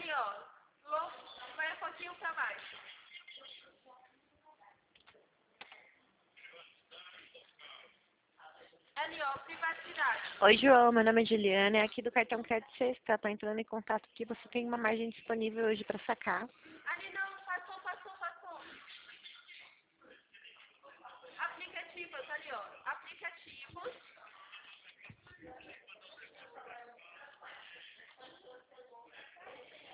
ali, ó. Vai um pouquinho pra baixo. Ali, ó, privacidade. Oi, João, meu nome é Juliana, é aqui do cartão Crédito Sexta. Estou entrando em contato porque você tem uma margem disponível hoje para sacar.